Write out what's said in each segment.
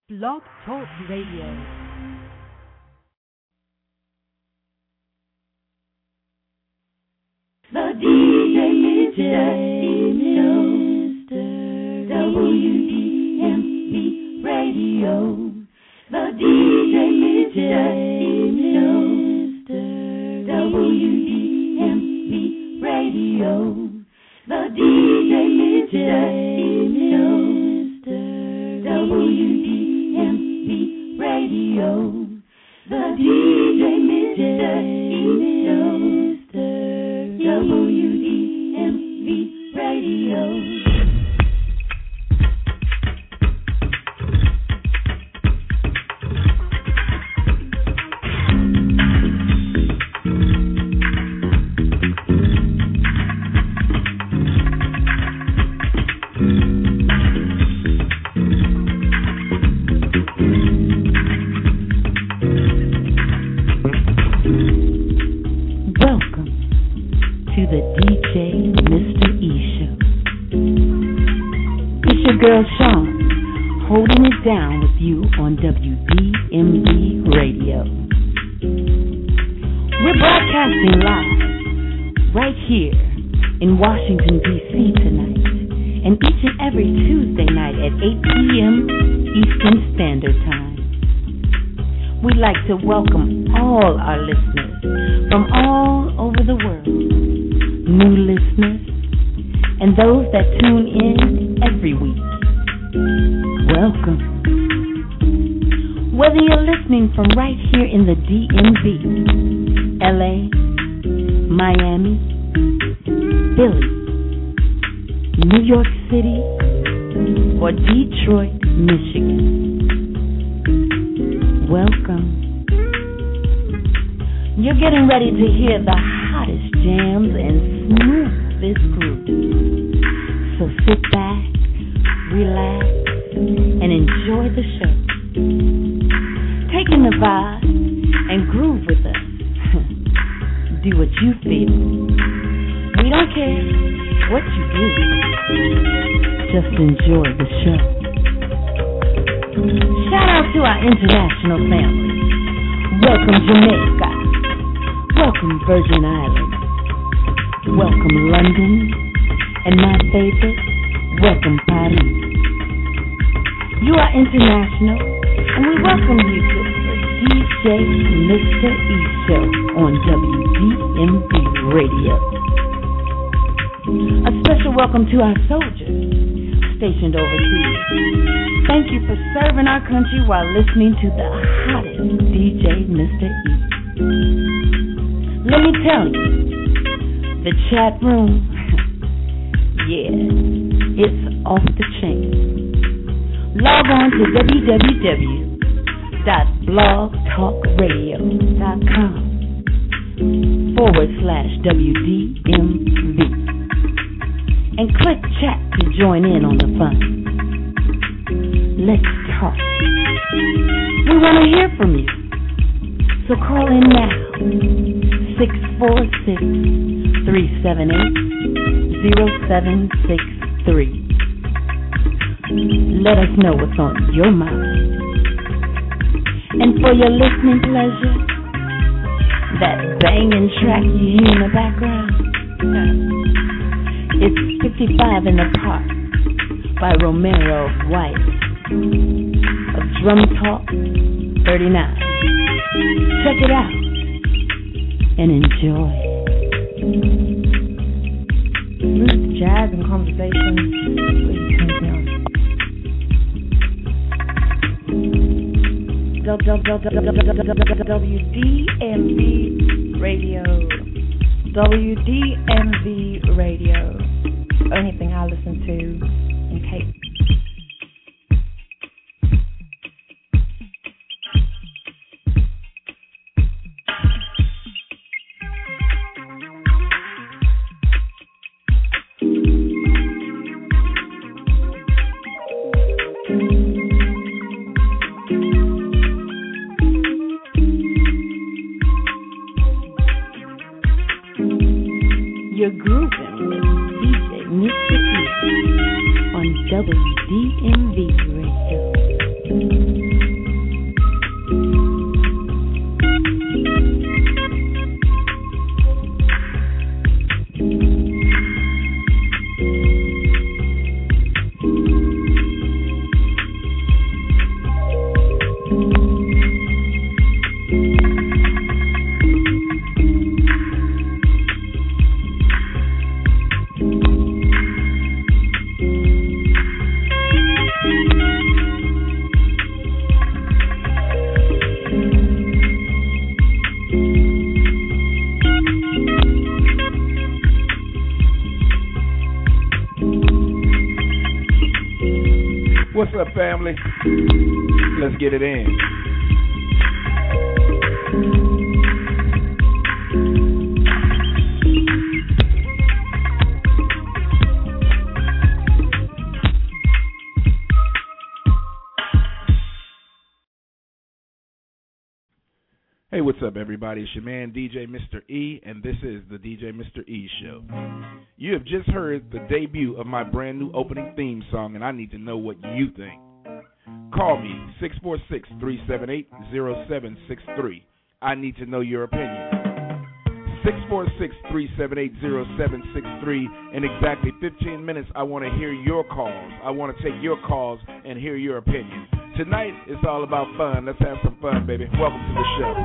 Blog Talk Radio. The DJ Mr. WDMV Radio. The DJ Mr. WDMV Radio. The DJ Mr. WDMV Radio. The DJ Mr. WDMV Radio. Girl Sean, holding it down with you on WDMV Radio. We're broadcasting live right here in Washington, D.C. tonight, and each and every Tuesday night at 8 p.m. Eastern Standard Time. We'd like to welcome all our listeners from all over the world, new listeners, and those that tune in every week. Welcome. Whether you're listening from right here in the DMV, LA, Miami, Philly, New York City, or Detroit, Michigan, welcome. You're getting ready to hear the hottest jams and smoothest grooves. So sit back, relax, and enjoy the show. Take in the vibe and groove with us. Do what you feel. We don't care what you do. Just enjoy the show. Shout out to our international family. Welcome Jamaica. Welcome Virgin Islands. Welcome London. And my favorite, welcome Paris. You are international, and we welcome you to the DJ Mr. E Show on WDMV Radio. A special welcome to our soldiers stationed overseas. Thank you for serving our country while listening to the hottest DJ Mr. E. Let me tell you, the chat room, yeah, it's off the chain. Log on to www.blogtalkradio.com/WDMV and click chat to join in on the fun. Let's talk. We want to hear from you. So call in now. 646-378-0763. Let us know what's on your mind. And for your listening pleasure, that banging track you hear in the background, it's 55 in the Park by Romero White of Drum Talk 39. Check it out and enjoy. Smooth jazz and conversation. WDMV Radio. WDMV Radio. Only thing I listen to in Cape. You're grooving with DJ Mr. E on WDMV. up, family? Let's get it in. Hey, what's up, everybody? It's your man, DJ Mr. E, and this is the DJ Mr. E Show. You have just heard the debut of my brand new opening theme song, and I need to know what you think. Call me, 646-378-0763. I need to know your opinion. 646-378-0763. In exactly 15 minutes, I want to hear your calls. I want to take your calls and hear your opinion. Tonight, it's all about fun. Let's have some fun, baby. Welcome to the show.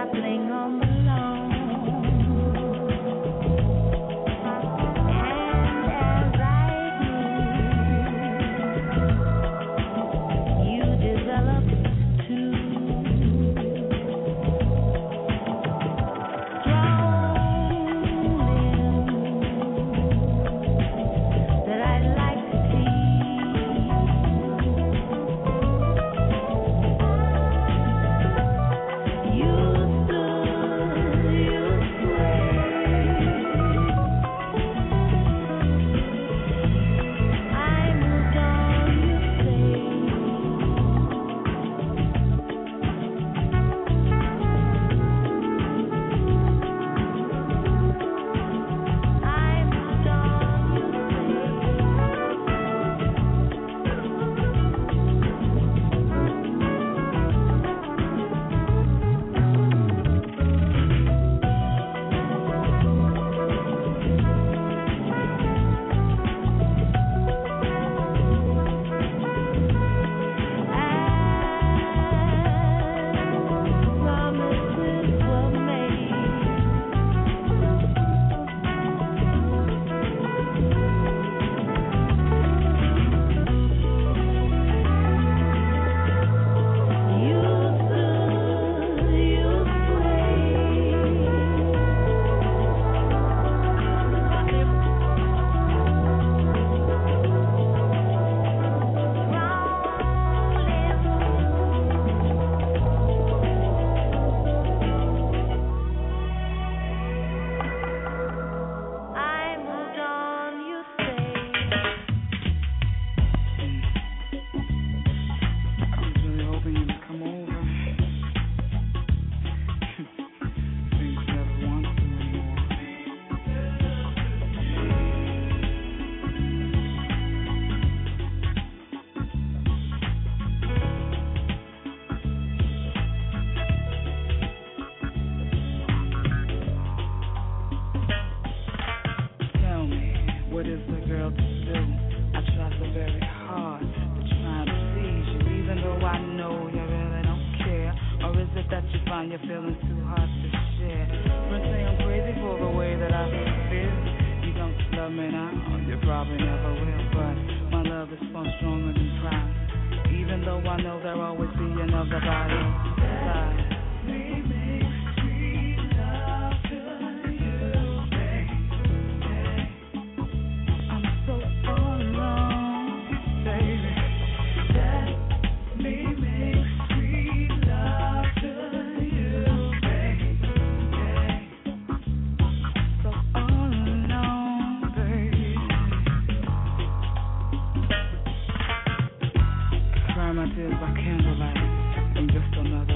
sapling on the lawn. And as I grew, you developed too. By candlelight in just another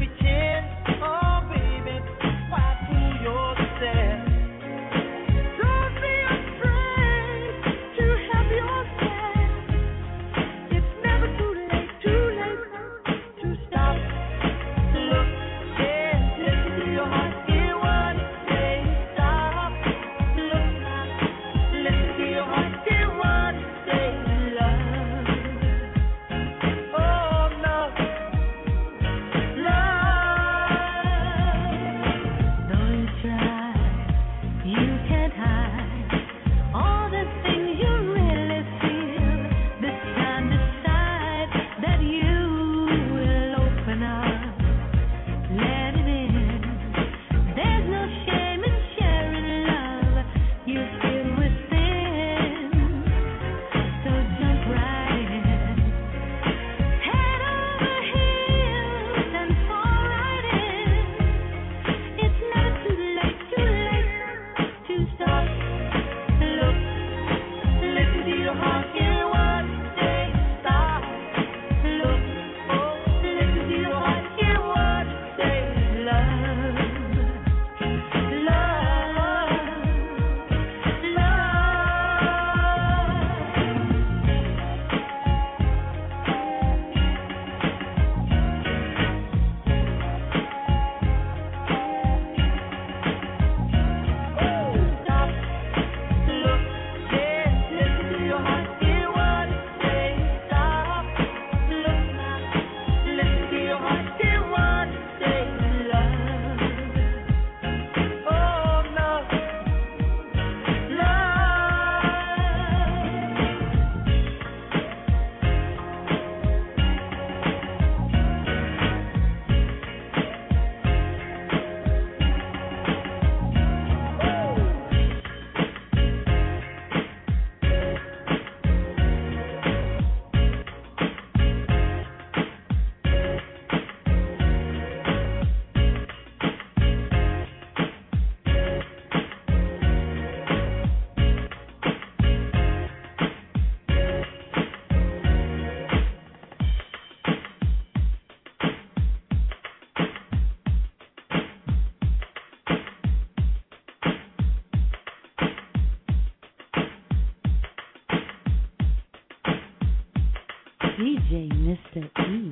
DJ Mr. E.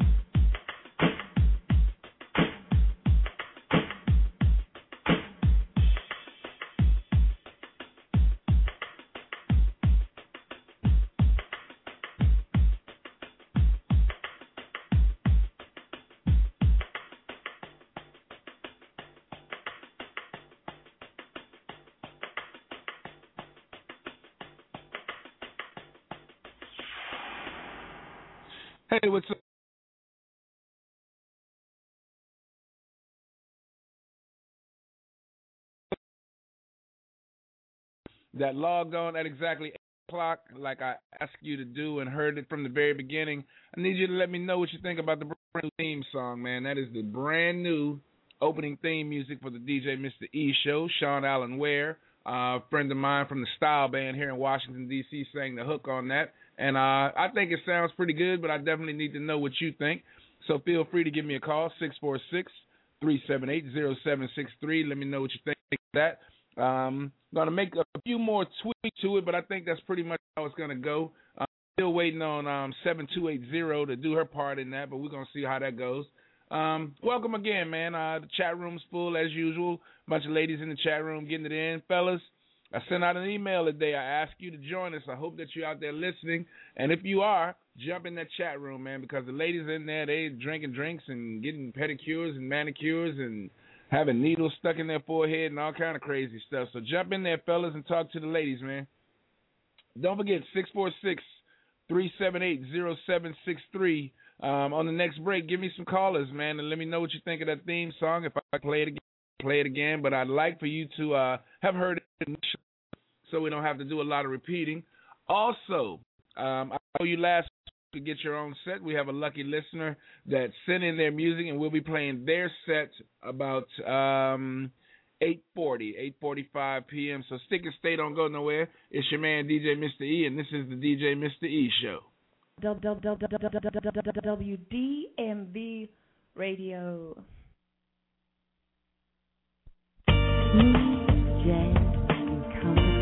Hey, what's up? That logged on at exactly 8 o'clock, like I asked you to do and heard it from the very beginning. I need you to let me know what you think about the brand new theme song, man. That is the brand new opening theme music for the DJ Mr. E show. Sean Allen Ware, a friend of mine from the Style Band here in Washington, D.C., sang the hook on that. And I think it sounds pretty good, but I definitely need to know what you think. So feel free to give me a call, 646-378-0763. Let me know what you think of that. Going to make a few more tweaks to it, but I think that's pretty much how it's going to go. Still waiting on 7280 to do her part in that, but we're going to see how that goes. Welcome again, man. The chat room's full as usual. Bunch of ladies in the chat room getting it in. Fellas, I sent out an email today. I asked you to join us. I hope that you're out there listening. And if you are, jump in that chat room, man, because the ladies in there, they drinking drinks and getting pedicures and manicures and having needles stuck in their forehead and all kind of crazy stuff. So jump in there, fellas, and talk to the ladies, man. Don't forget, 646-378-0763. On the next break, give me some callers, man, and let me know what you think of that theme song. If I play it again. But I'd like for you to have heard it so we don't have to do a lot of repeating. Also, I told you last week to get your own set. We have a lucky listener that sent in their music, and we'll be playing their set about 8:45 p.m. So stick and stay, don't go nowhere. It's your man, DJ Mr. E, and this is the DJ Mr. E Show. WDMV Radio. Smooth jazz and conversation.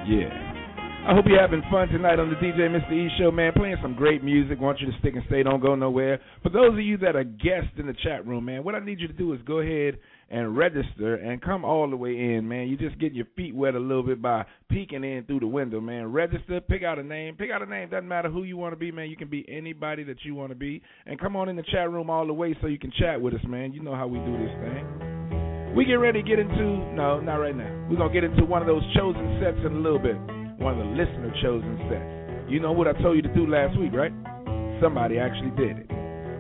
Yeah. I hope you're having fun tonight on the DJ Mr. E Show, man. Playing some great music. Want you to stick and stay. Don't go nowhere. For those of you that are guests in the chat room, man, what I need you to do is go ahead and register and come all the way in, man. You just getting your feet wet a little bit by peeking in through the window, man. Register. Pick out a name. Pick out a name. Doesn't matter who you want to be, man. You can be anybody that you want to be. And come on in the chat room all the way so you can chat with us, man. You know how we do this thing. We get ready to get into, no, not right now. We're going to get into one of those chosen sets in a little bit. One of the listener chosen sets. You know what I told you to do last week, right? Somebody actually did it.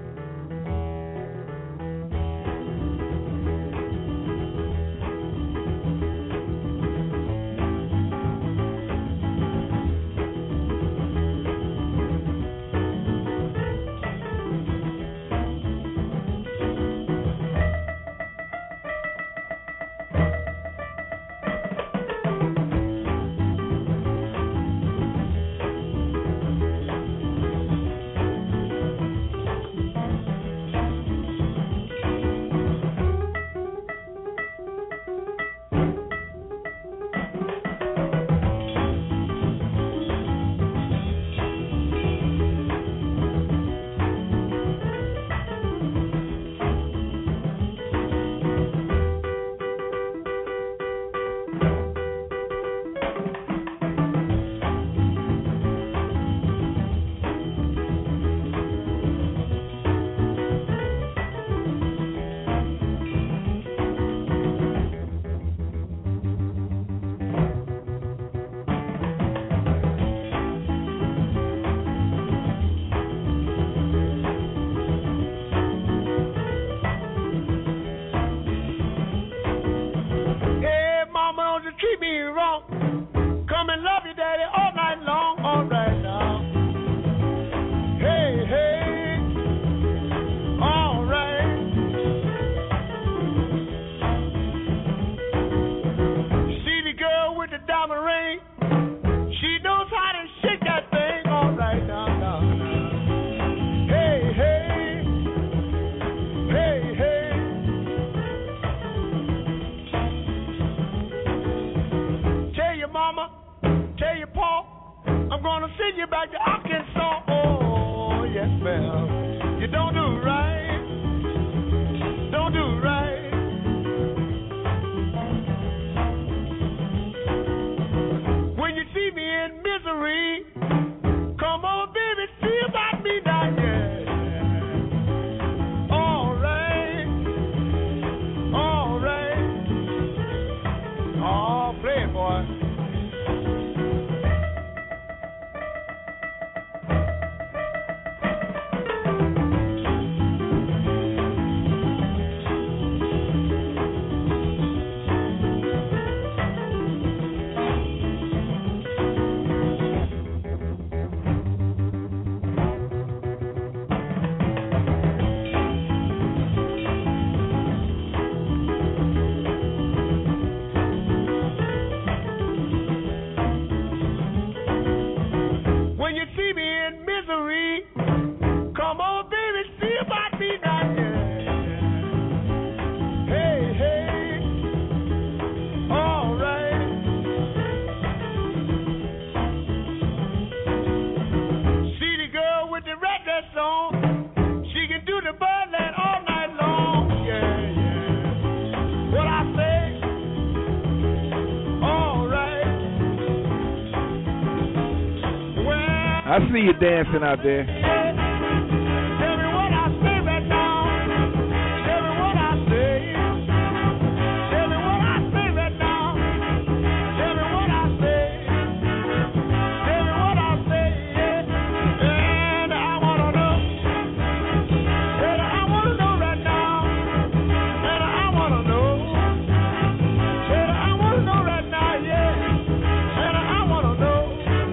I see you dancing out there. Tell me what I say right now. Tell me what I say. Tell me what I say right now. Tell me what I say. Tell me what I say. And I wanna know. And I wanna know right now. And I wanna know. And I wanna know right now, yeah. And I wanna know.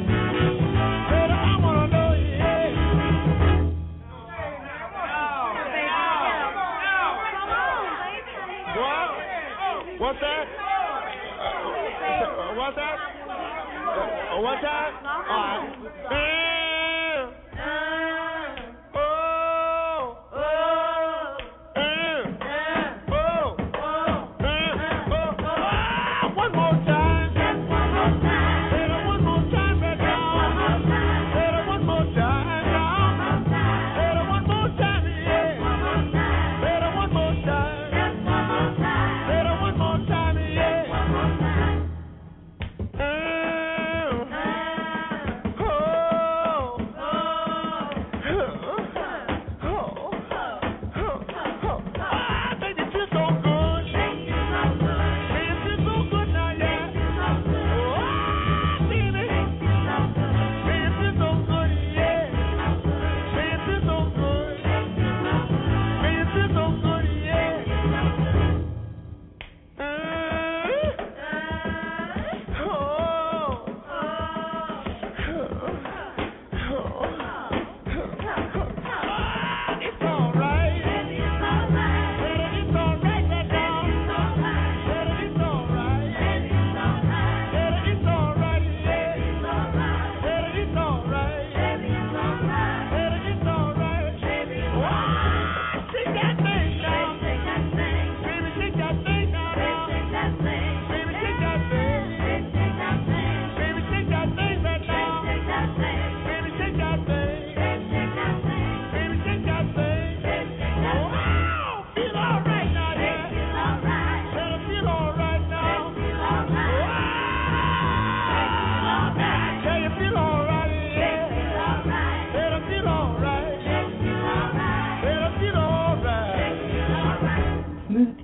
What's that? What's that? What's that? One more time.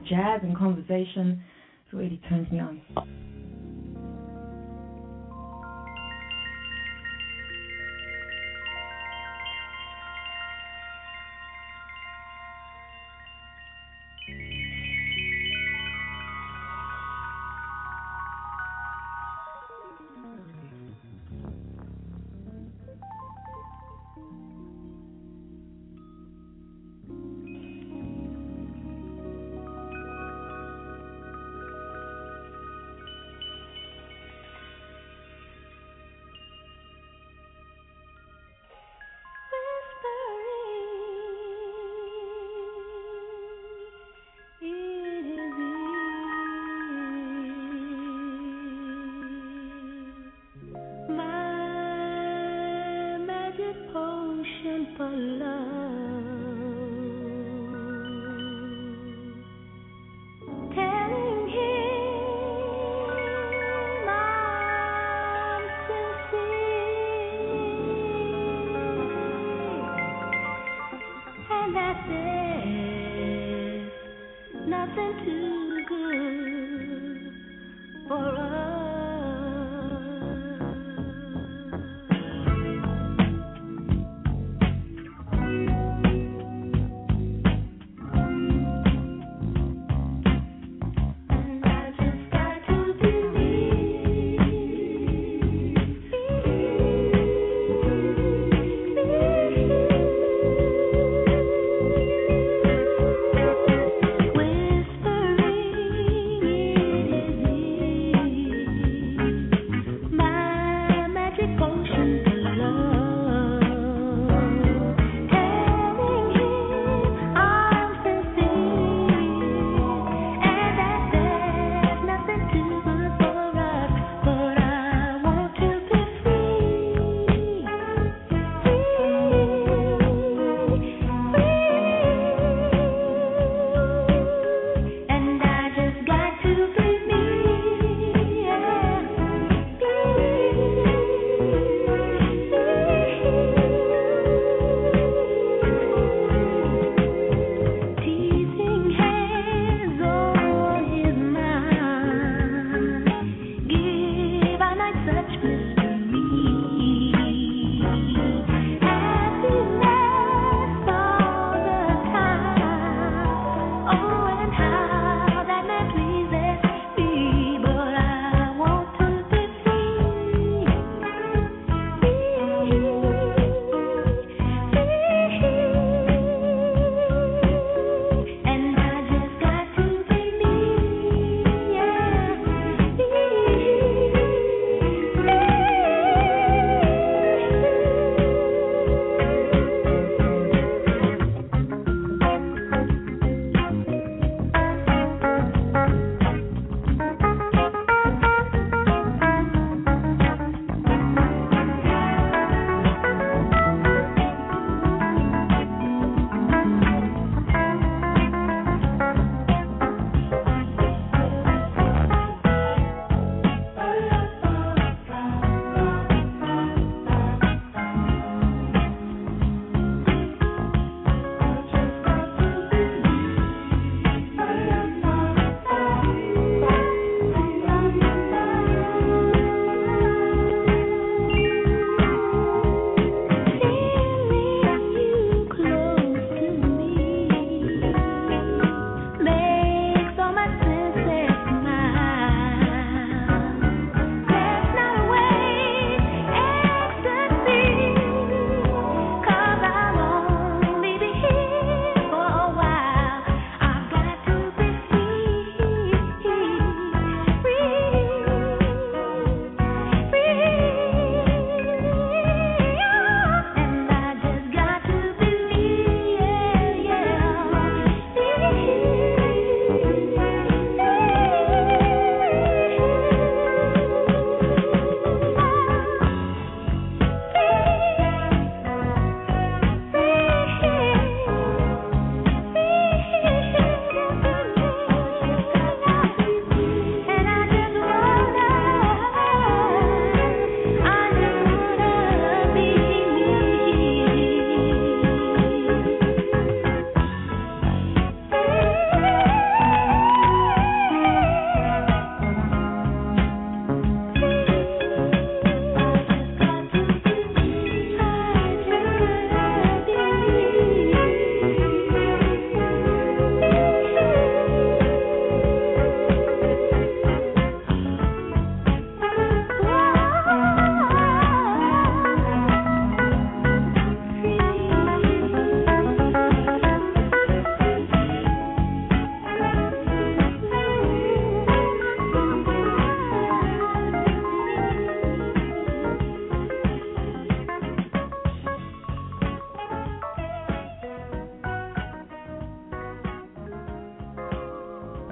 jazz and conversation. It really turns me on.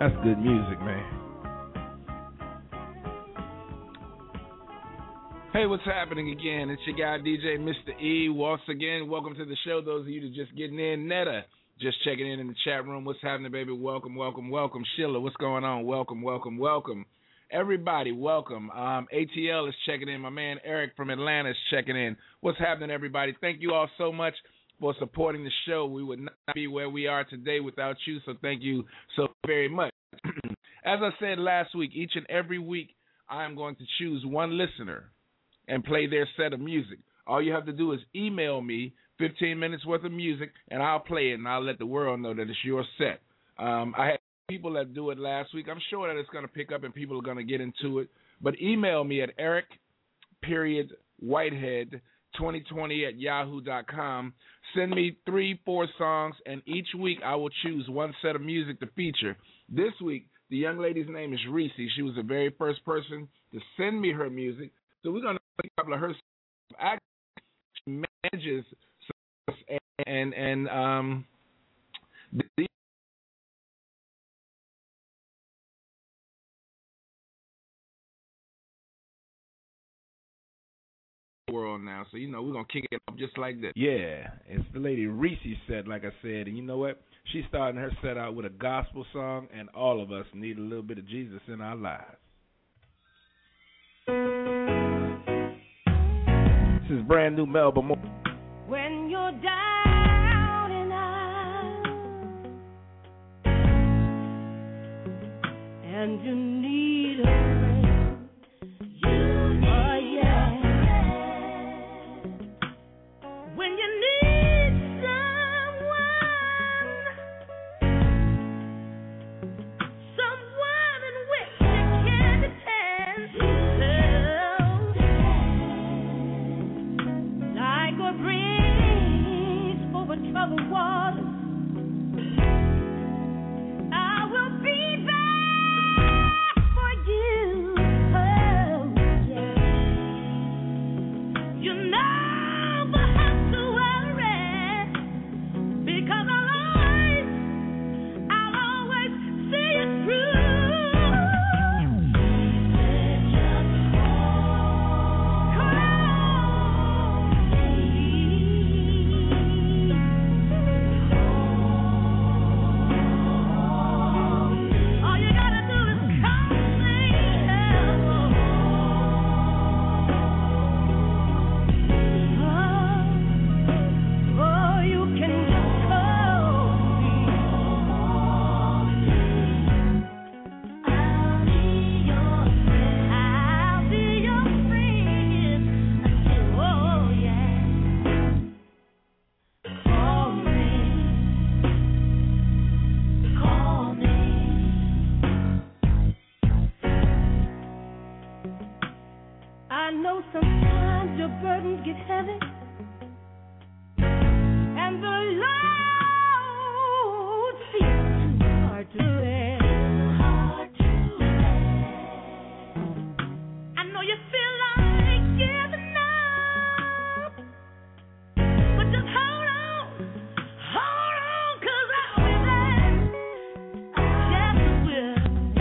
That's good music, man. Hey, what's happening again? It's your guy, DJ Mr. E. Once again, welcome to the show. Those of you that just getting in, Netta, just checking in the chat room. What's happening, baby? Welcome, welcome, welcome. Sheila, what's going on? Welcome, welcome, welcome. Everybody, welcome. ATL is checking in. My man Eric from Atlanta is checking in. What's happening, everybody? Thank you all so much for supporting the show. We would not be where we are today without you, so thank you so very much. As I said last week, each and every week, I am going to choose one listener and play their set of music. All you have to do is email me 15 minutes worth of music, and I'll play it, and I'll let the world know that it's your set. I had people that do it last week. I'm sure that it's going to pick up and people are going to get into it. But email me at eric.whitehead2020@yahoo.com. Send me 3-4 songs, and each week I will choose one set of music to feature. This week, the young lady's name is Reese. She was the very first person to send me her music. So we're going to play a couple of her songs. She manages and the world now. So, we're going to kick it up just like this. Yeah, it's the lady Reese set, like I said. And you know what? She's starting her set out with a gospel song, and all of us need a little bit of Jesus in our lives. This is brand new Melba Moore. When you're down and out and you need a friend, when you need someone in which you can depend, like a breeze over troubled waters, I will be there for you. Oh, yeah. You never have to worry, because I'll always see it through. I know sometimes your burdens get heavy, and the load feels too hard to bear. I know you feel like giving up, but just hold on, 'cause I'll be there. Yes, I will.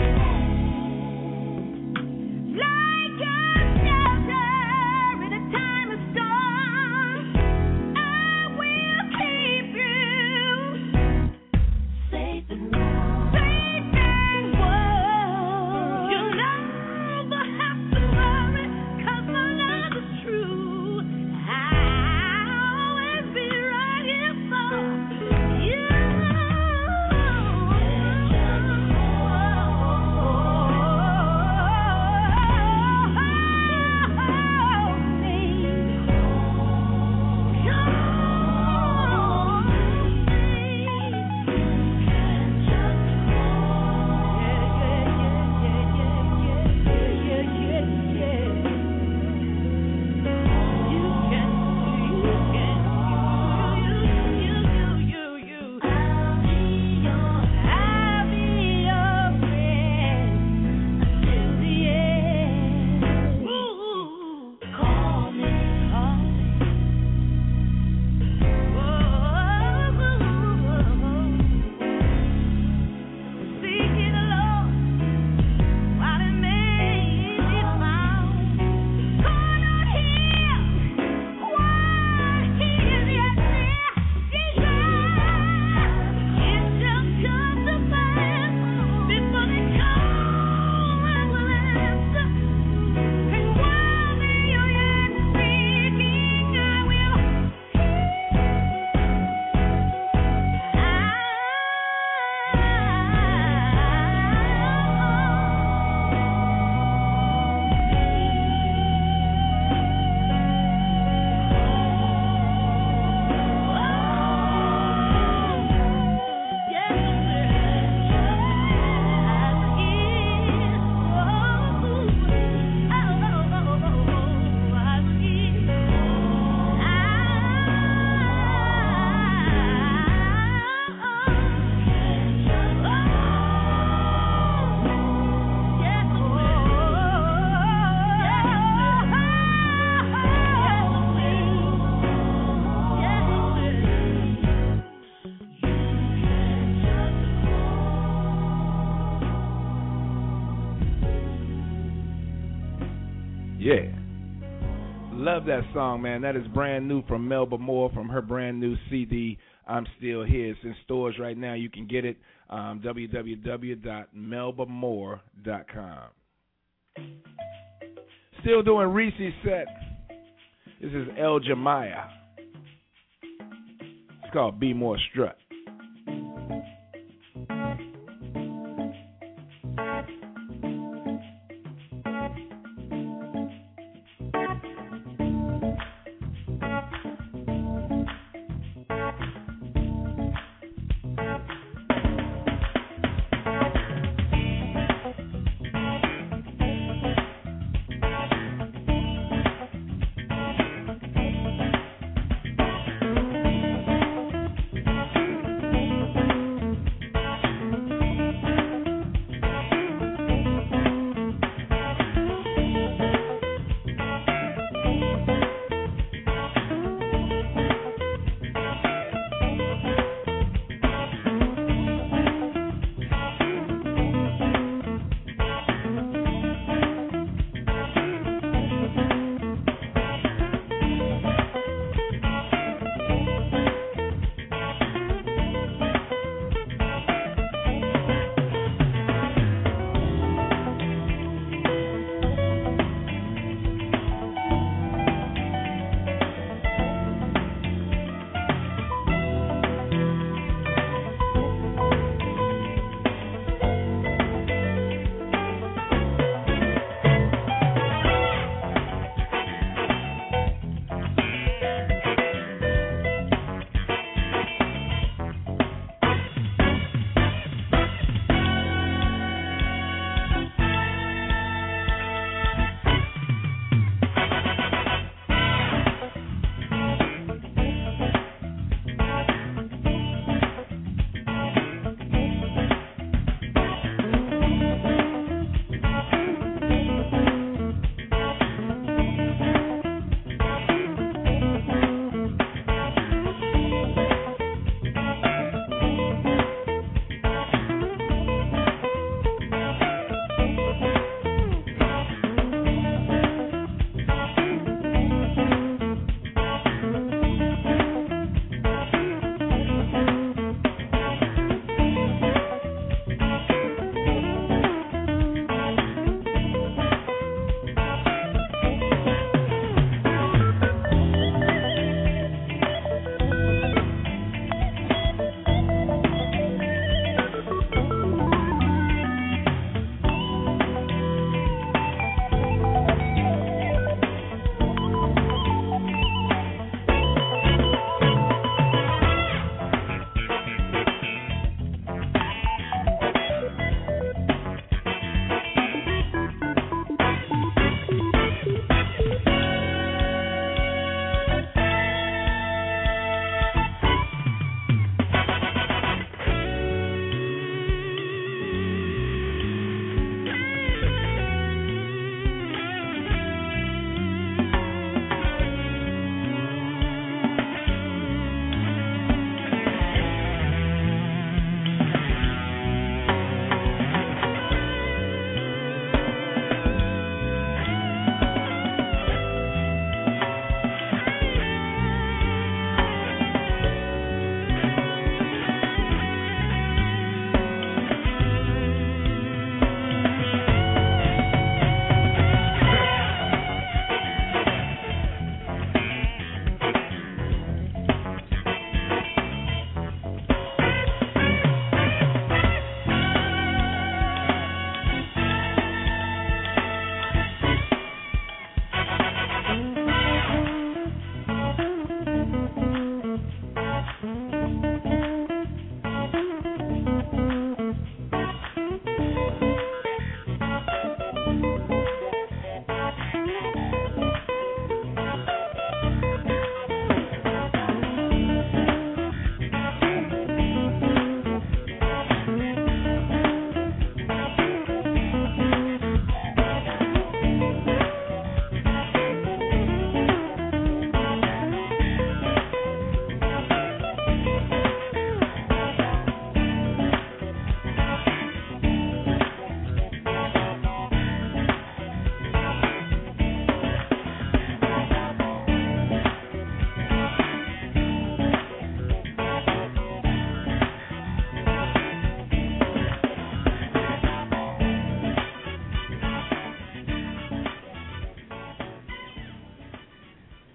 Like a shelter in a time of storm, I will keep you. Love that song, man. That is brand new from Melba Moore from her brand new CD, I'm Still Here. It's in stores right now. You can get it, www.melbamore.com. Still doing Reese's set. This is El Jemiah. It's called Be More Strut.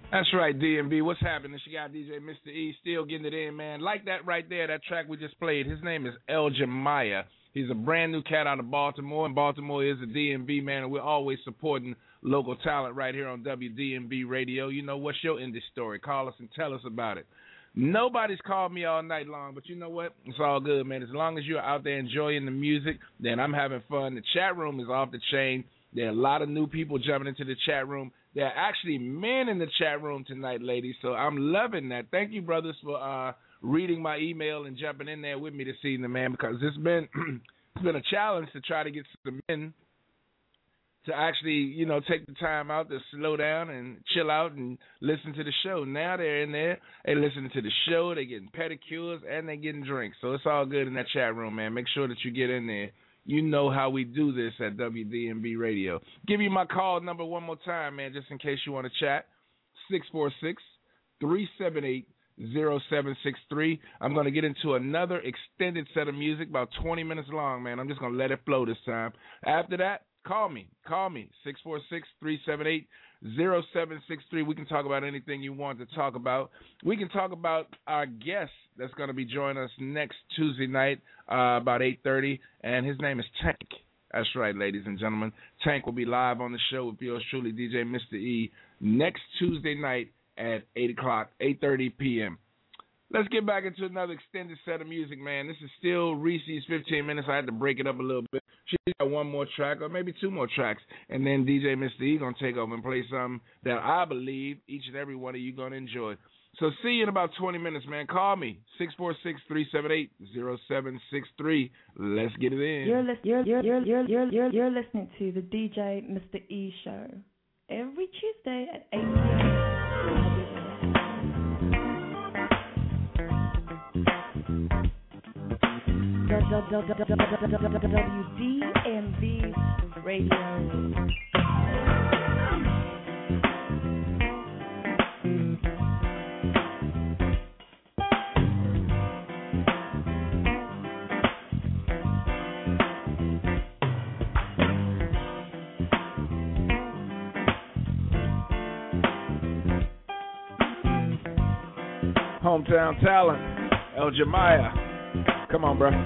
That's right, DMB. What's happening? She got DJ Mr. E still getting it in, man. Like that right there, that track we just played. His name is El Jemiah. He's a brand new cat out of Baltimore, and Baltimore is a DMV, man, and we're always supporting local talent right here on WDMV Radio. You know, what's your indie story? Call us and tell us about it. Nobody's called me all night long, but you know what? It's all good, man. As long as you're out there enjoying the music, then I'm having fun. The chat room is off the chain. There are a lot of new people jumping into the chat room. There are actually men in the chat room tonight, ladies, so I'm loving that. Thank you, brothers, for reading my email and jumping in there with me this evening, man, because it's been it's been a challenge to try to get some men to actually, you know, take the time out to slow down and chill out and listen to the show. Now they're in there, they listening to the show, they're getting pedicures, and they're getting drinks. So it's all good in that chat room, man. Make sure that you get in there. You know how we do this at WDMB Radio. Give you my call number one more time, man, just in case you want to chat. 646-378-0763. I'm going to get into another extended set of music, about 20 minutes long, man. I'm just going to let it flow this time. After that, call me. 646-378-0763. We can talk about anything you want to talk about. We can talk about our guest that's going to be joining us next Tuesday night about 8:30, and his name is Tank. That's right, ladies and gentlemen. Tank will be live on the show with yours truly, DJ Mr. E, next Tuesday night at 8:30 p.m. Let's get back into another extended set of music, man. This is still Reese's 15 minutes. I had to break it up a little bit. She's got one more track or maybe two more tracks, and then DJ Mr. E going to take over and play something that I believe each and every one of you going to enjoy. So see you in about 20 minutes, man. Call me, 646-378-0763. Let's get it in. You're listening to the DJ Mr. E Show every Tuesday at 8 WDMV Radio. Hometown talent, El Jemiah. Come on, bro.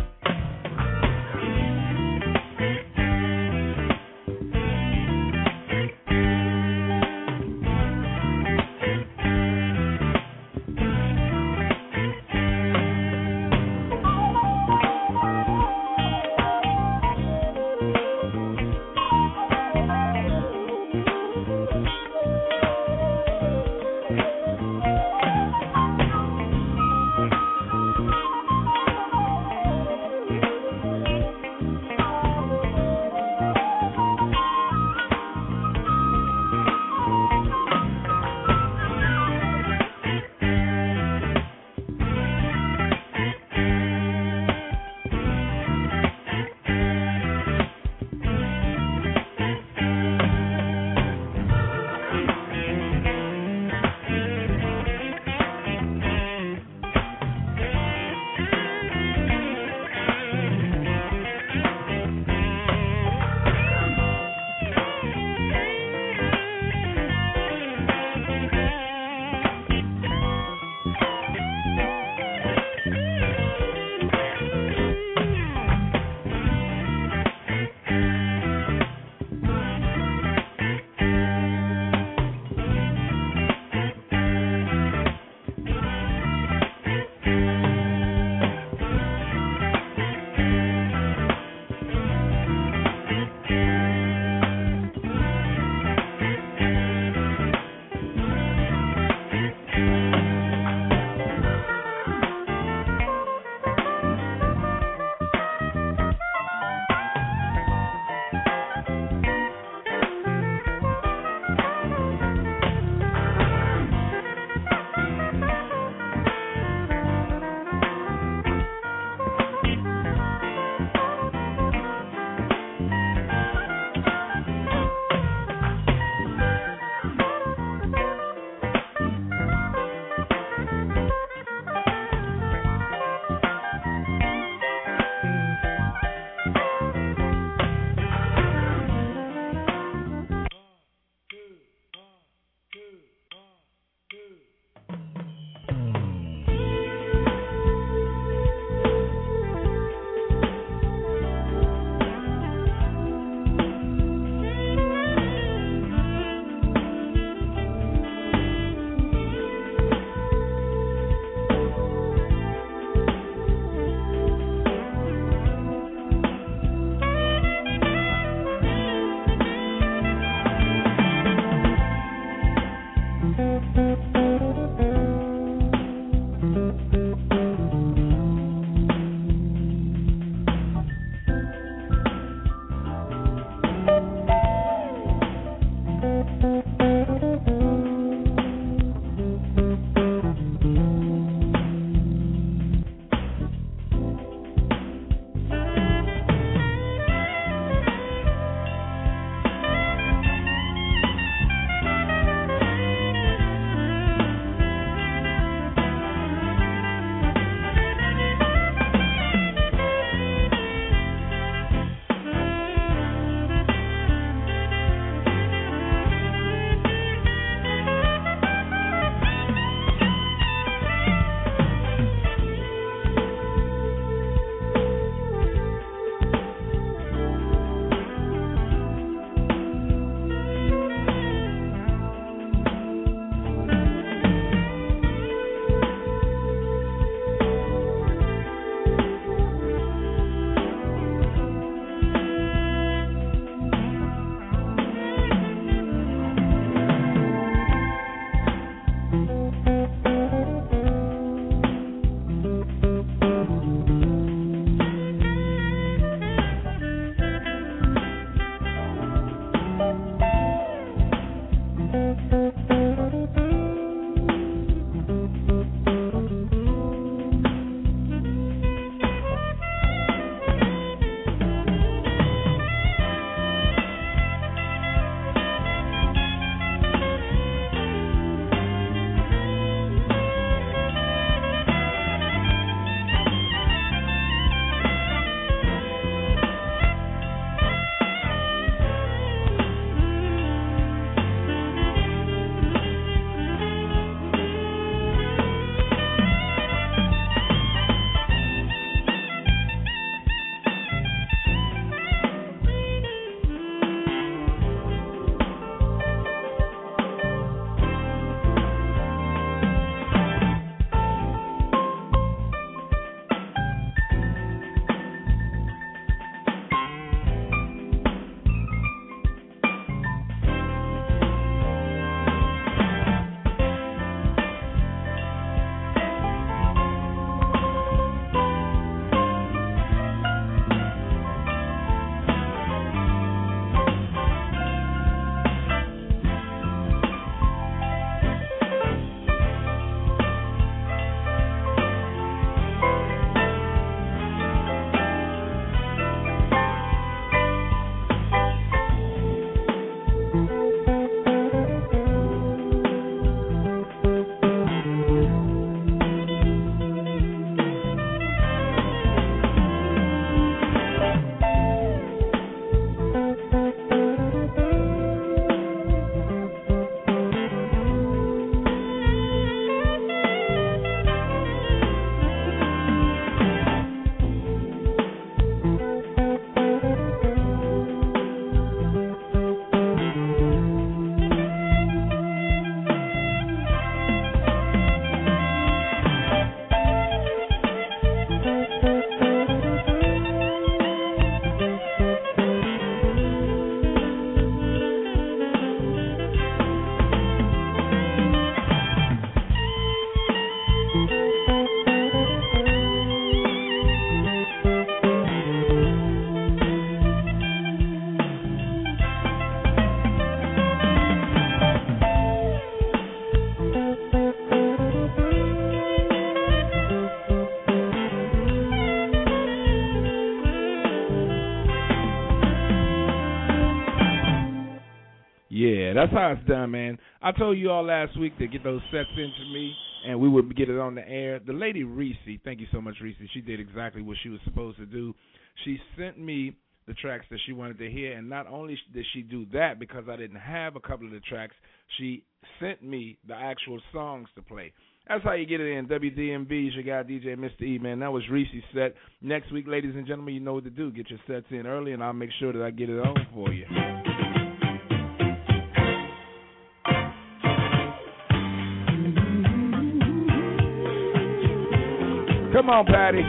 Yeah, that's how it's done, man. I told you all last week to get those sets into me, and we would get it on the air. The lady Reese, thank you so much, Reese. She did exactly what she was supposed to do. She sent me the tracks that she wanted to hear, and not only did she do that because I didn't have a couple of the tracks, she sent me the actual songs to play. That's how you get it in. WDMV is your guy, DJ Mr. E, man. That was Reese's set. Next week, ladies and gentlemen, you know what to do. Get your sets in early, and I'll make sure that I get it on for you. Come on, Patty.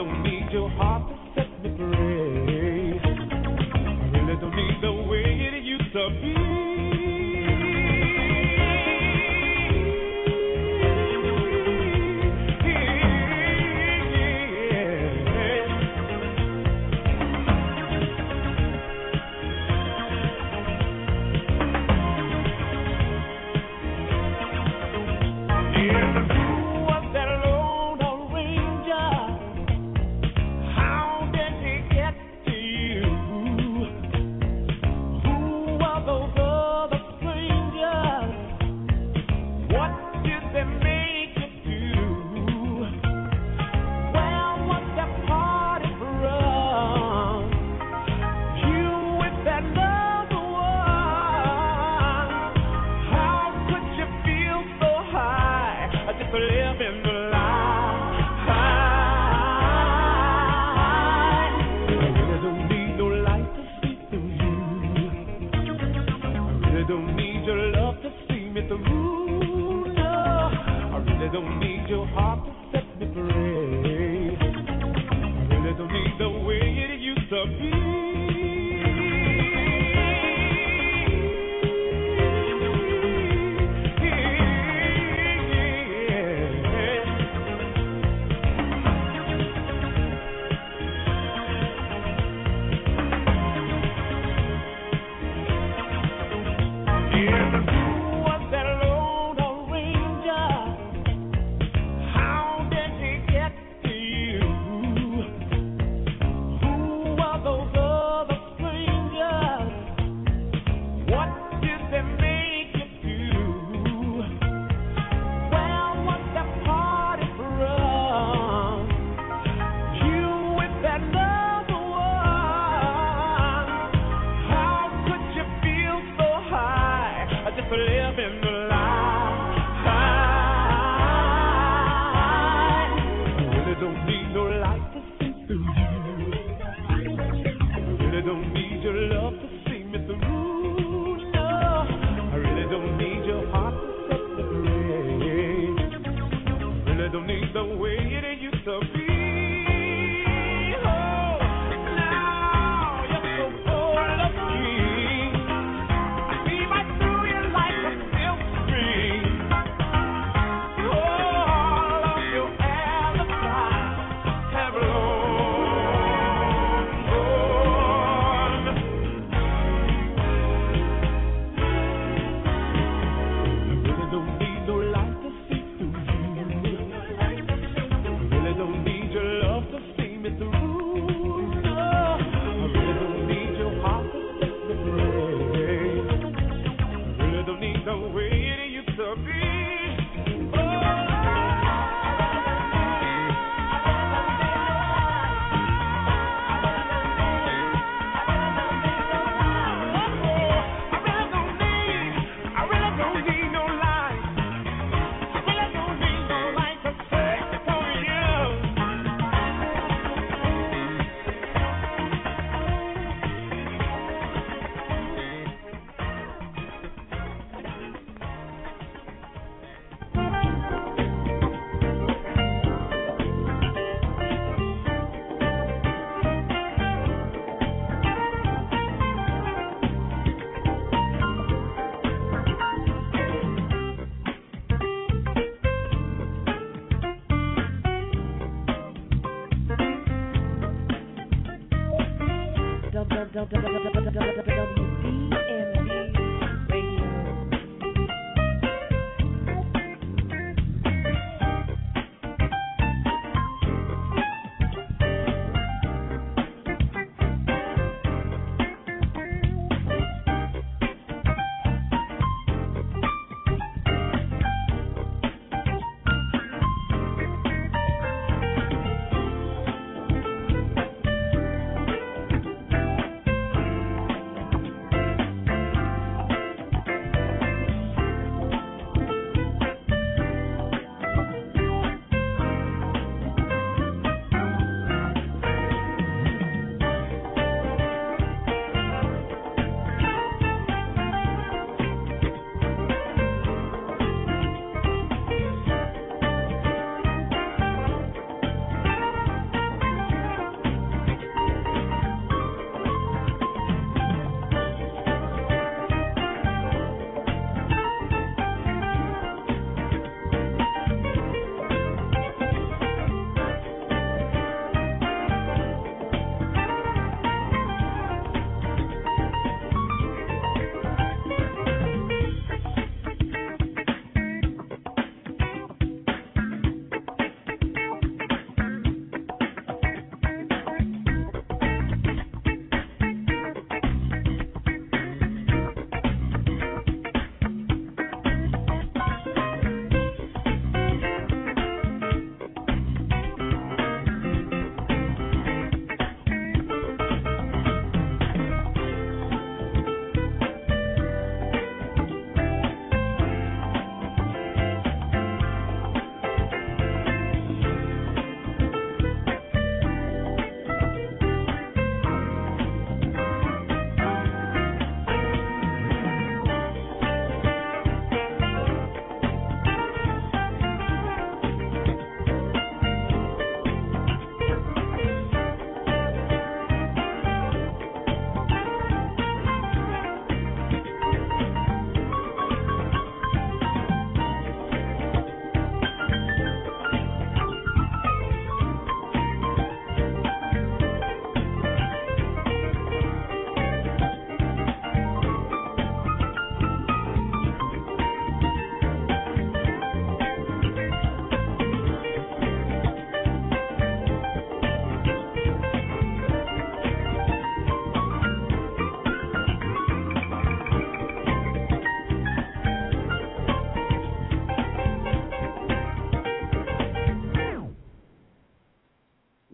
don't need your heart to set me free. I really don't need the way it used to be.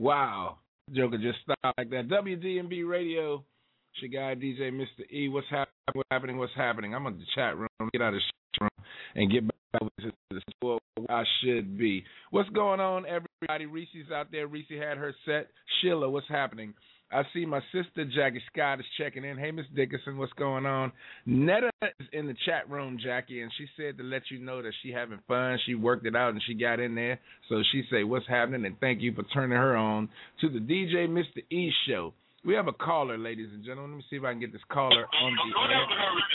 Wow. Joker just stopped like that. WDMB Radio. It's your guy, DJ Mr. E. What's happening? What's happening? I'm in the chat room. Get out of the chat room and get back to the where I should be. What's going on, everybody? Reese's out there. Reese had her set. Sheila, what's happening? I see my sister, Jackie Scott, is checking in. Hey, Miss Dickerson, what's going on? Netta is in the chat room, Jackie, and she said to let you know that she having fun. She worked it out, and she got in there. So she say, what's happening, and thank you for turning her on to the DJ Mr. E show. We have a caller, ladies and gentlemen. Let me see if I can get this caller on the air.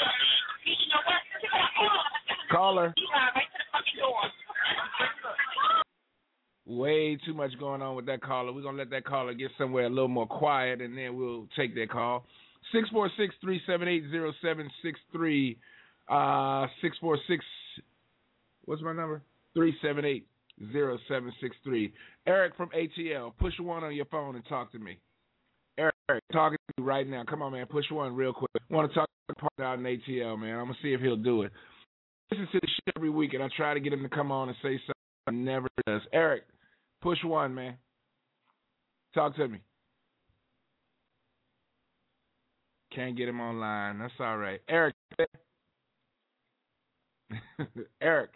Caller. Way too much going on with that caller. We're going to let that caller get somewhere a little more quiet, and then we'll take their call. 646-378-0763. 646, what's my number? 378-0763. Eric from ATL, push 1 on your phone and talk to me. Eric, talking to you right now. Come on, man. Push 1 real quick. I want to talk to the partner out in ATL, man. I'm going to see if he'll do it. Listen to the show every week, and I try to get him to come on and say something. He never does. Eric, push 1, man. Talk to me. Can't get him online. That's all right. Eric. Eric.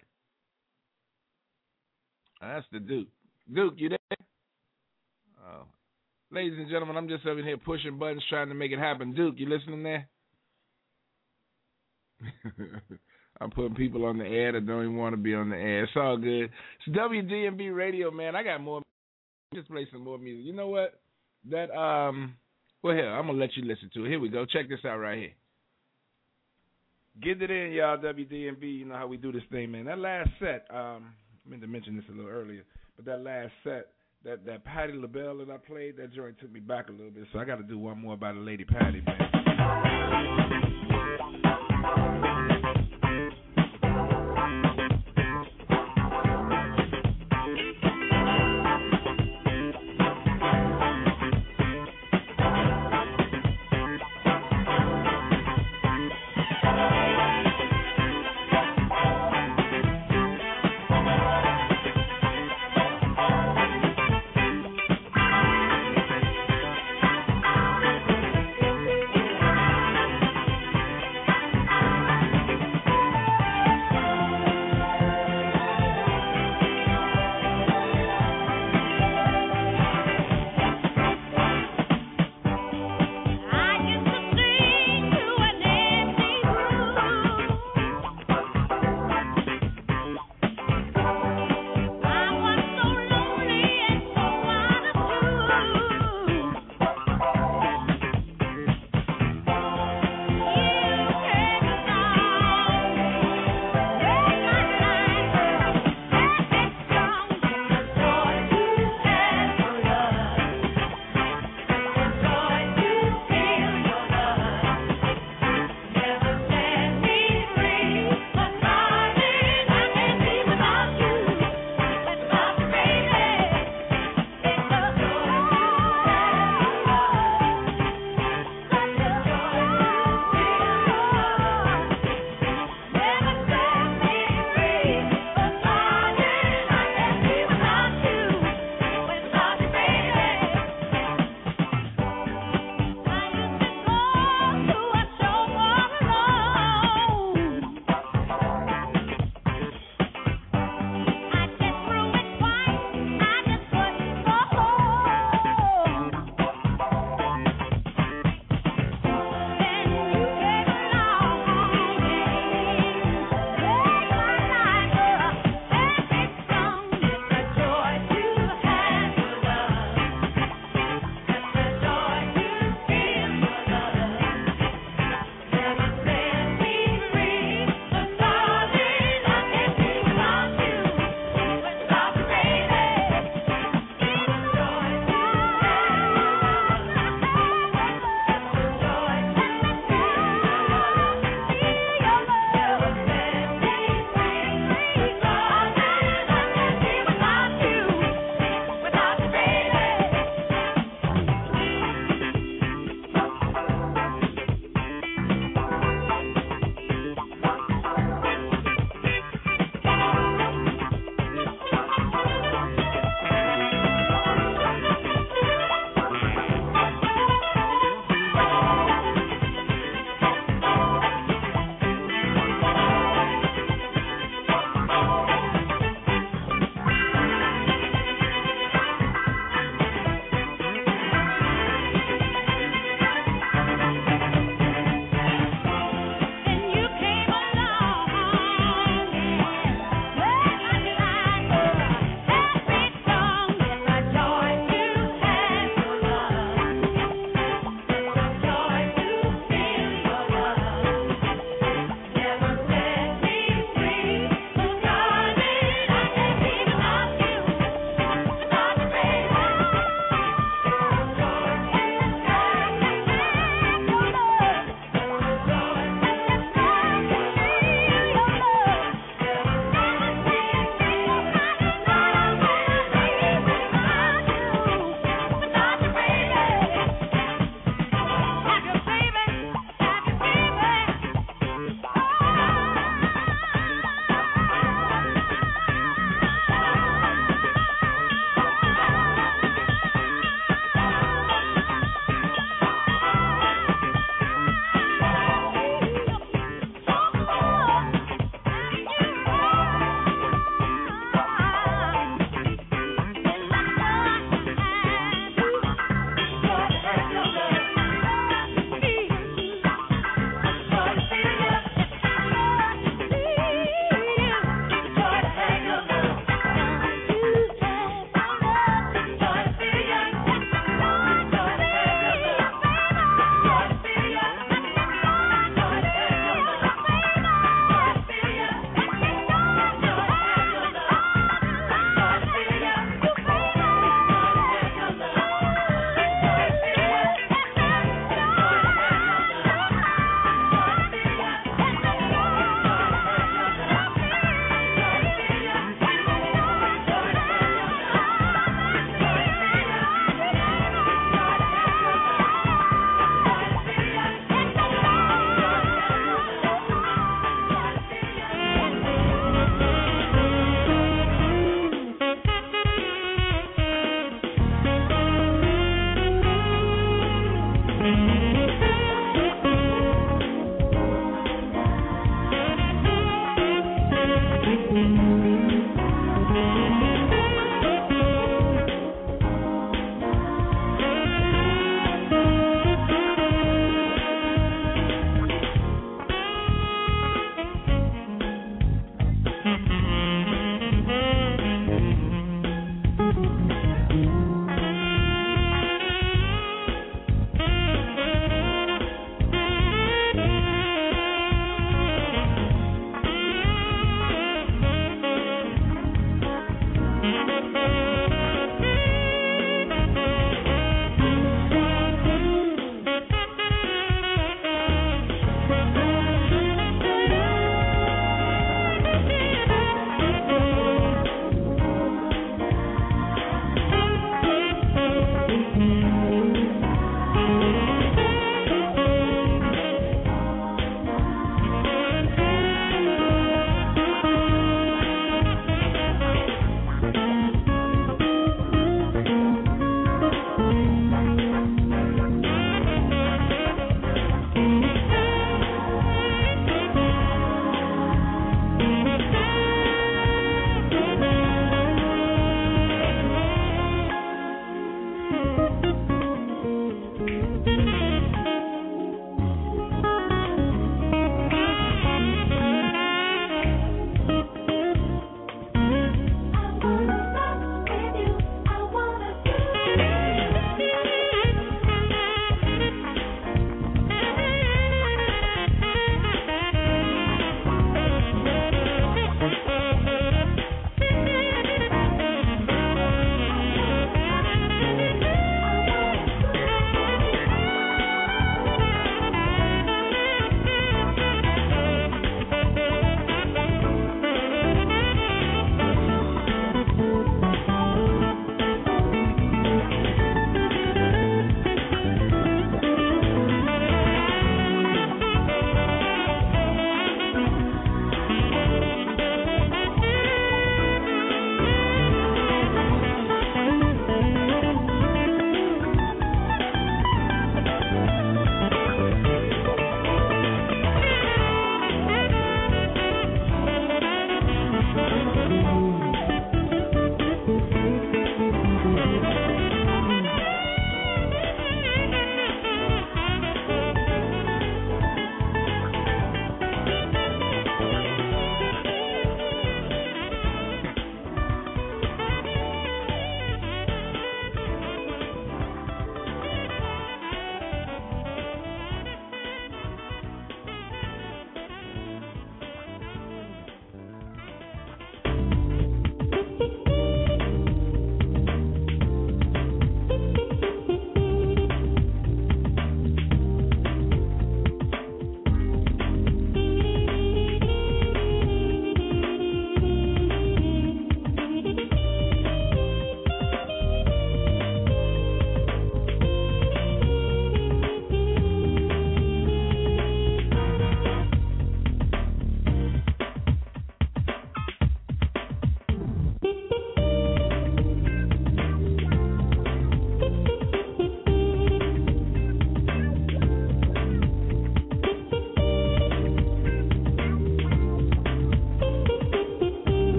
That's the Duke. Duke, you there? Oh. Ladies and gentlemen, I'm just over here pushing buttons trying to make it happen. Duke, you listening there? I'm putting people on the air that don't even want to be on the air. It's all good. It's WDMB Radio, man. I got more. Just play some more music. You know what? That well, here, I'm gonna let you listen to it. Here we go. Check this out right here. Get it in, y'all. WDMB. You know how we do this thing, man. That last set. I meant to mention this a little earlier, but that last set. That Patti LaBelle that I played, that joint took me back a little bit, so I got to do one more about the Lady Patti, man.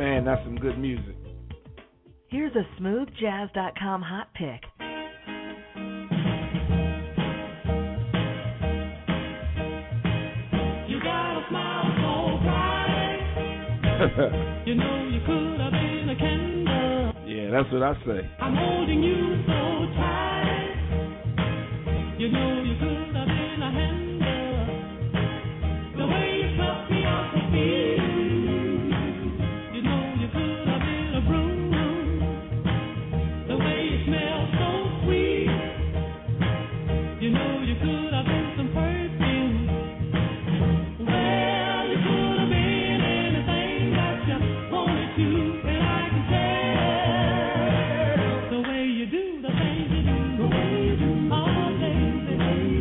Man, that's some good music. Here's a smoothjazz.com hot pick. You got a smile so bright. You know you could have been a candle. Yeah, that's what I say. I'm holding you so tight. You know you could have been a handle. The way you swept me off the feet. You know you could have been a broom. The way you smell so sweet. You know you could have been some perfume. Well, you could have been anything that you wanted to, and I can tell the way you do the things you do, the way you do, oh baby,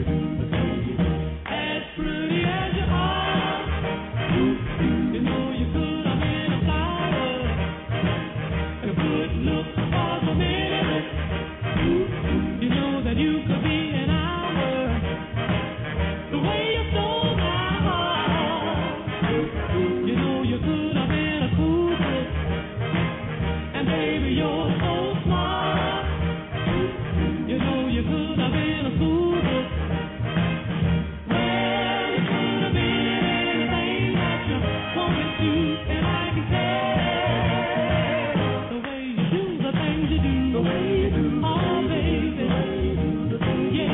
as pretty as you are. You know you could have been a flower, a good look for the minute. You know that you could be an hour. The way you stole my heart. You know you could have been a Cooper. And baby, you're so smart. You know you could have been a Cooper. Well, you could have been anything that you wanted to, and I can tell the way you do the things you do, the way you do, oh baby, yeah.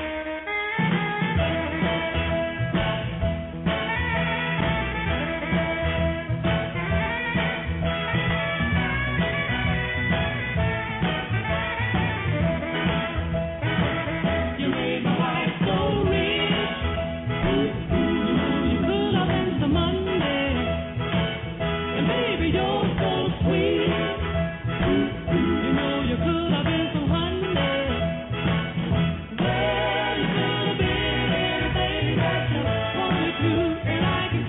You made my life so rich. You know you could have been some Monday. And baby, you're so sweet. You know you could have been some Hyundai. Well, you could have been anything that you wanted to, and I can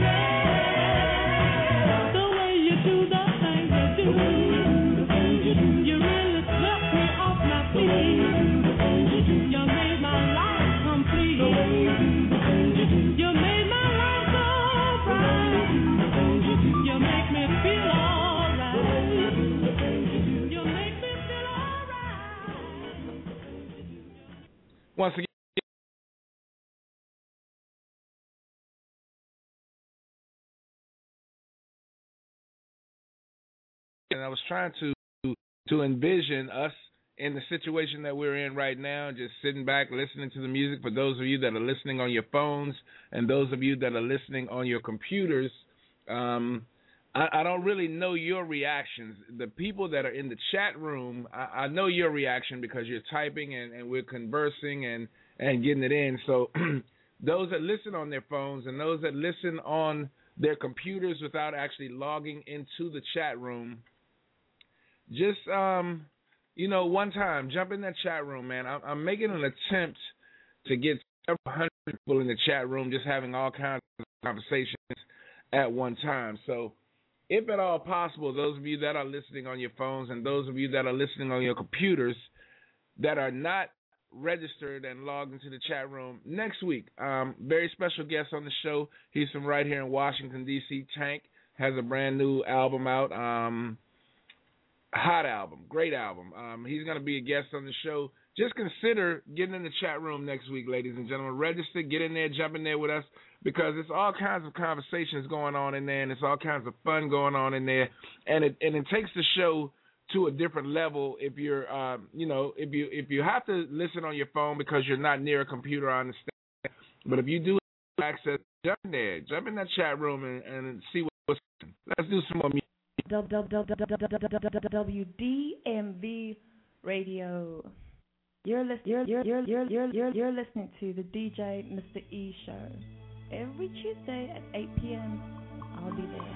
tell the way you do the things you do. You really swept me off my feet. You made my life complete. You made my life so bright. You make me feel alright. You make me feel alright. Once again, and I was trying to envision us in the situation that we're in right now, just sitting back, listening to the music. For those of you that are listening on your phones and those of you that are listening on your computers, I don't really know your reactions. The people that are in the chat room, I know your reaction because you're typing and we're conversing and getting it in. So those that listen on their phones and those that listen on their computers without actually logging into the chat room, just, one time, jump in that chat room, man. I'm making an attempt to get several hundred people in the chat room, just having all kinds of conversations at one time. So if at all possible, those of you that are listening on your phones and those of you that are listening on your computers that are not registered and logged into the chat room, next week, very special guest on the show. He's from right here in Washington, D.C. Tank has a brand new album out. Hot album, great album. He's going to be a guest on the show. Just consider getting in the chat room next week, ladies and gentlemen. Register, get in there, jump in there with us, because it's all kinds of conversations going on in there, and it's all kinds of fun going on in there, and it takes the show to a different level. If you're, if you have to listen on your phone because you're not near a computer, I understand. But if you do have access, jump in there, jump in that chat room and see what's. Let's do some more music. WDMV Radio. You're listening to the DJ Mr. E Show every Tuesday at 8 p.m. I'll be there.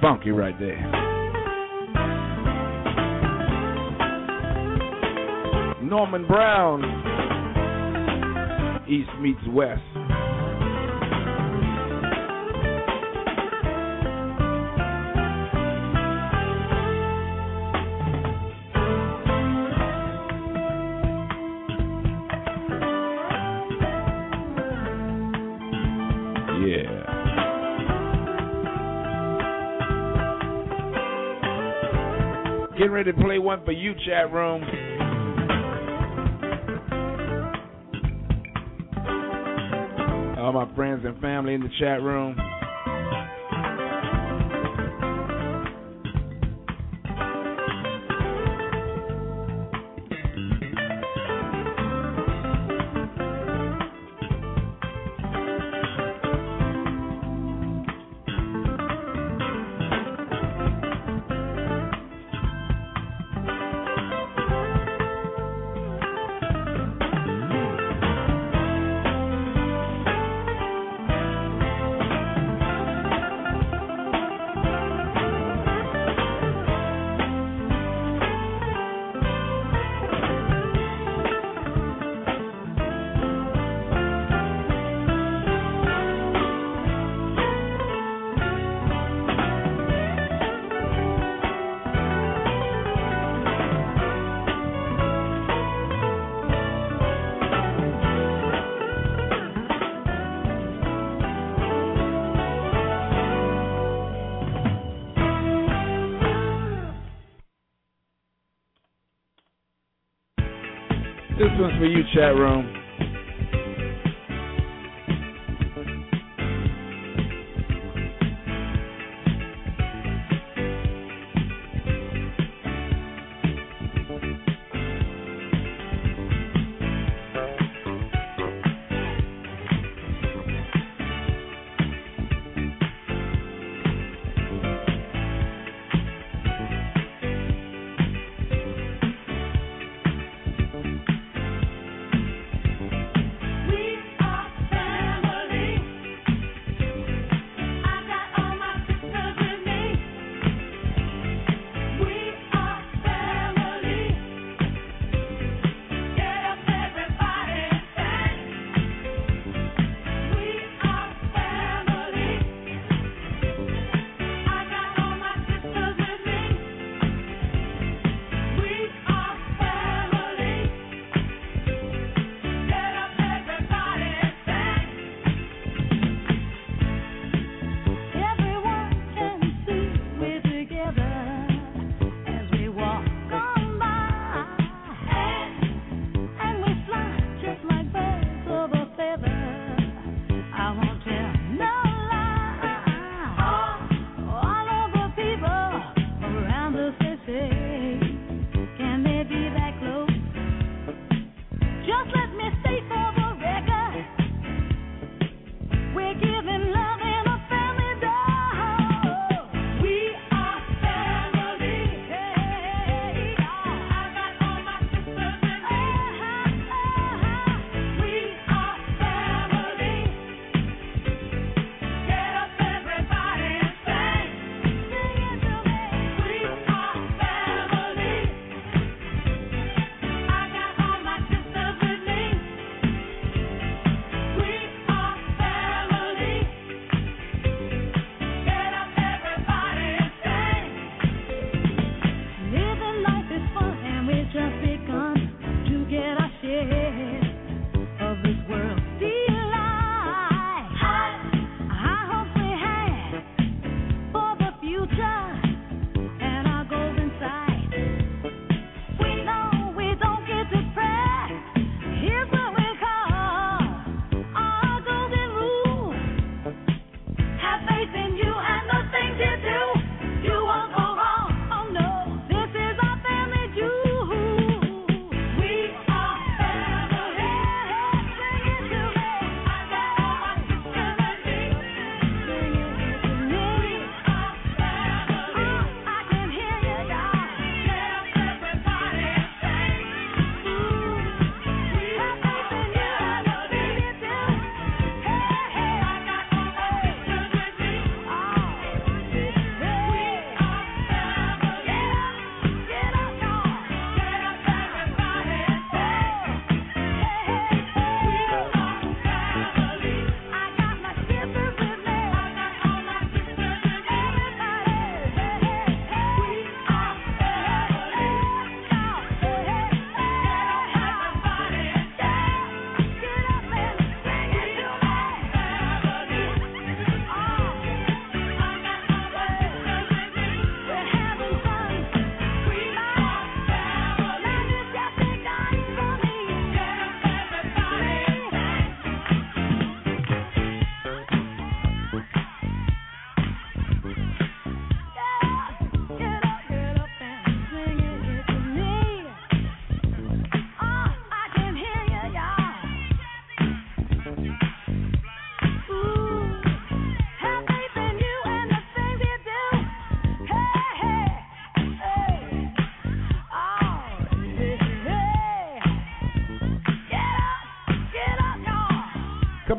funky right there. Norman Brown, East Meets West. Getting ready to play one for you, chat room. All my friends and family in the chat room. This one's for you, chat room.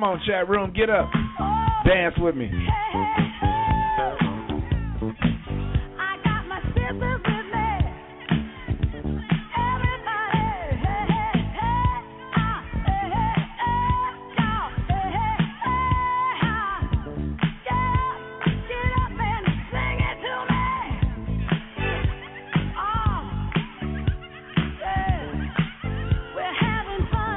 Come on, chat room, get up. Dance with me. I got my sisters with me. Everybody, hey, hey, hey, hey, hey, y'all, hey, hey, hey, yeah, get up and sing it to me. Oh, yeah, we're having fun.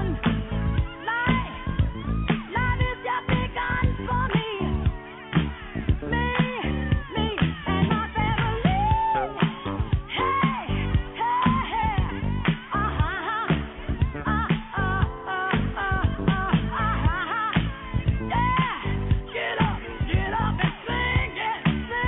Life is just begun for me. Me and my family. Hey, hey, hey. Yeah. Get up and sing it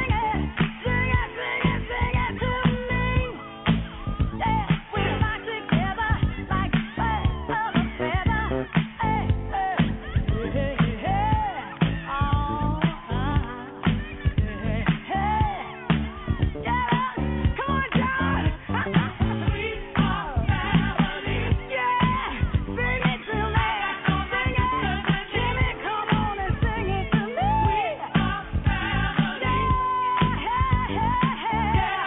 to me. Yeah, we rock together like birds of a feather. Hey, hey, hey, hey. Oh, hey, hey. Yeah, come on, John. We are family. Yeah, sing it to me. Sing it. Jimmy, come on and sing it to me. We are family. Yeah, hey, hey, hey.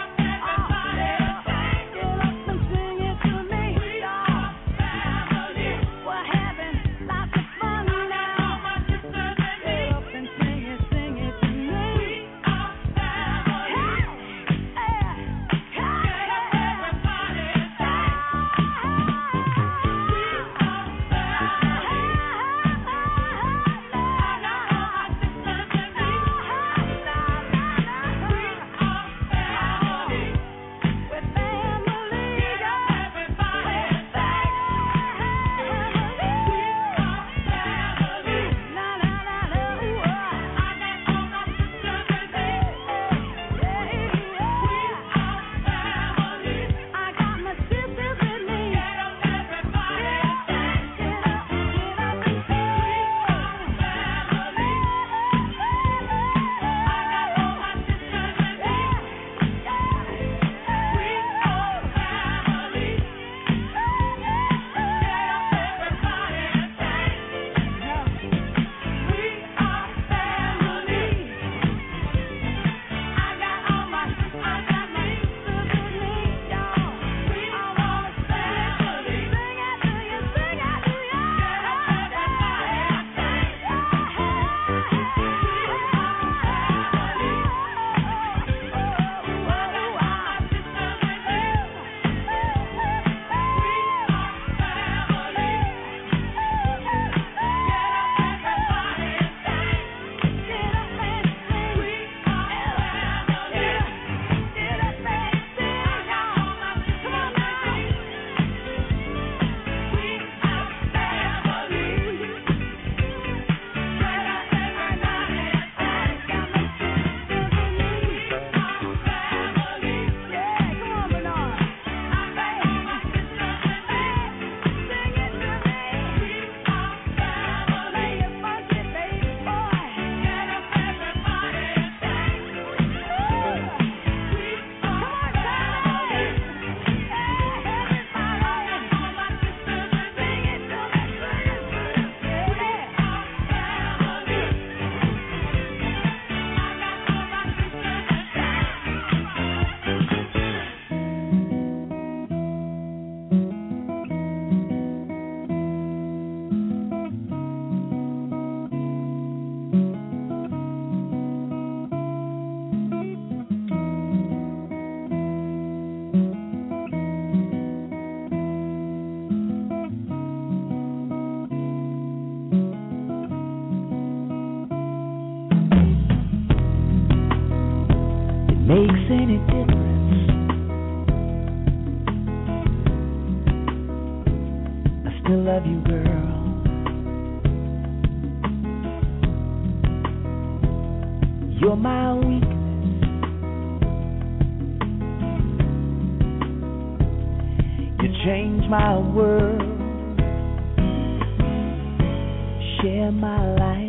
Get up and sing it to me. We are family. We're having lots of fun now. Get up and sing it to me. We are family. I got my sisters with me. Get up, everybody. Get up and sing. Family. I got all my sisters with me. We are family. Get up, everybody, and sing. We are family. I got my sisters with me, y'all. We all wanna sing it to you. Sing it to you. Get up, everybody, and sing. We are family. I got my sisters with me. We are family. Get up, everybody, and sing. Get up and sing. We are family. Get up and sing, y'all. Come on now. We are family. Get up, everybody, and sing. Got my sisters with me. We are family. Yeah, come on, Bernard. I got my sisters with me. Sing it to me. We are family. Play it funky, baby boy. Get up, everybody, and sing. Come on, family. Makes any difference? I still love you, girl. You're my weakness. You change my world. Share my life.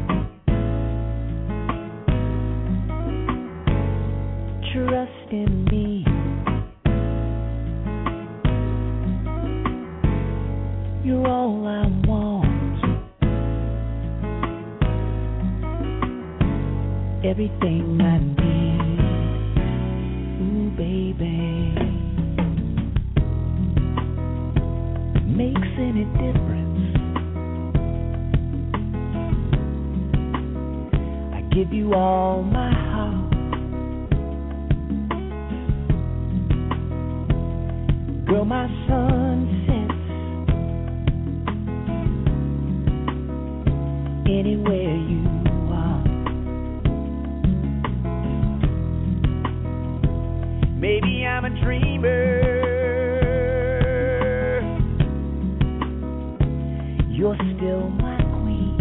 Trust in me. You're all I want. baby, makes any difference. I give you all my heart. Girl, my sunsets anywhere you are. Maybe I'm a dreamer. You're still my queen.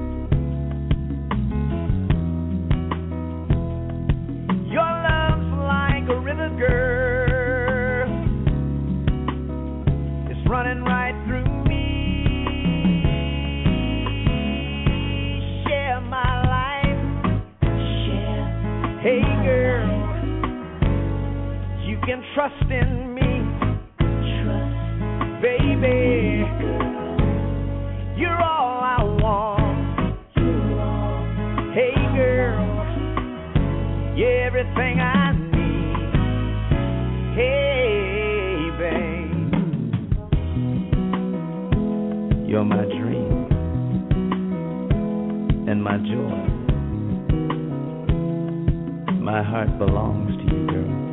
Your love's like a river, girl. It's running right through me. Share my life. Share. Hey, girl, you can trust in me. Trust, baby. You're all I want. Hey, girl, you're everything I need. Hey, babe, you're my dream and my joy. My heart belongs to you,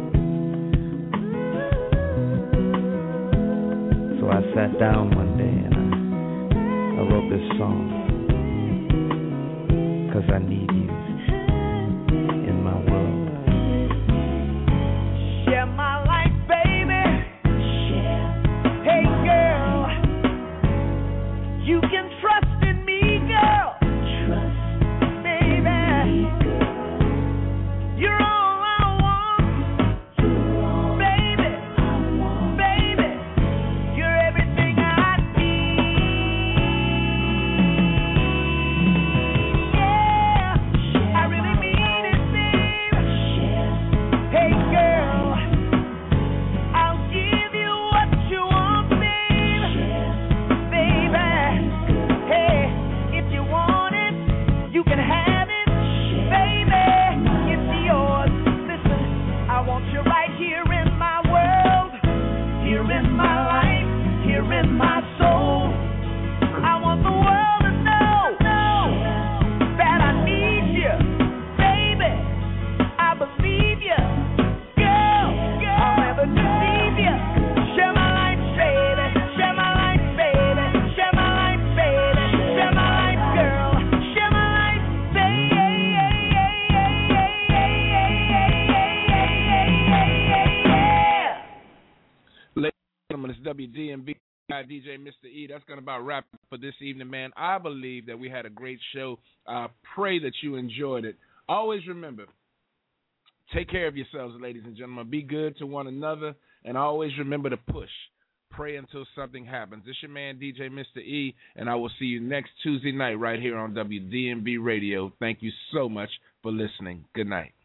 girl. So I sat down one day and I wrote this song, 'cause I need you in my world. Share my life, baby. Share. Hey, girl, you can trust in me, girl. Trust, baby. You're all I want. You're all, baby. I want, baby. You're everything I WDMB DJ Mr. E. That's going to about wrap it for this evening, man. I believe that we had a great show. I pray that you enjoyed it. Always remember, take care of yourselves, ladies and gentlemen. Be good to one another, and always remember to push. Pray until something happens. This is your man, DJ Mr. E, and I will see you next Tuesday night right here on WDMB Radio. Thank you so much for listening. Good night.